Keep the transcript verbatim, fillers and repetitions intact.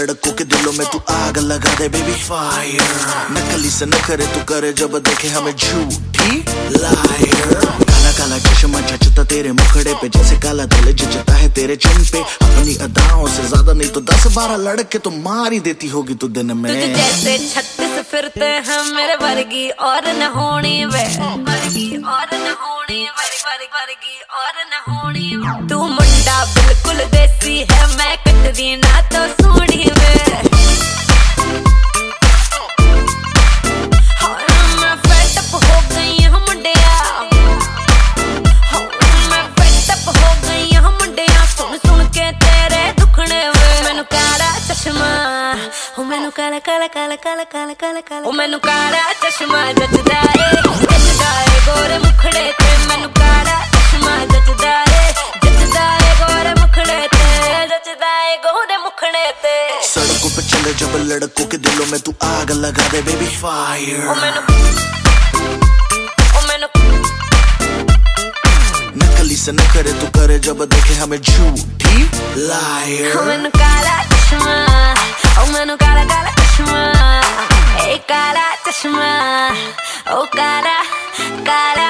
लड़कों के दिलों में तू आग लगा दे बेबी फायर। नकली से न करे तू करे जब देखे हमें झूठी लायर। काला काला चश्मा जचता तेरे मुखड़े पे जैसे काला दिल जचता है तेरे चिन पे। अपनी अदाओं से ज्यादा नहीं तो दस बारह लड़के तो मार ही देती होगी तू दिन में। तुझे जैसे छत्तीस फिरते हैं मेरे वर्गी और न होनी वे, वर्गी और न होनी वर्गी वर्गी और न होनी। तू मुंडा बिल्कुल देसी है मैं कटदी ना तो सोनी वे। मैं फेड अप हो गई हूं मुंडिया, मैं फेड अप हो गई हूं मुंडिया सुन सुन के तेरे दुखने वे। मैनू काला चश्मा ओ मैनू काला काला काला काला काला काला काला ओ मैनू काला चश्मा जचदा ए जचदा ए गोरे मुखड़े ते। मैनू काला चश्मा जचदा ए जचदा ए गोरे मुखड़े ते, जचदा ए गोरे मुखड़े ते। सड़कों पे चले जब लड़कों के दिलों में तू आग लगा दे बेबी फायर। ओ मैनू ओ मैनू नकली से न करे तू करे जब देखे हमें झूठी लायर। ओ मैनू काला चश्मा ओ मैनू काला काला चश्मा ए काला चश्मा ओ काला काला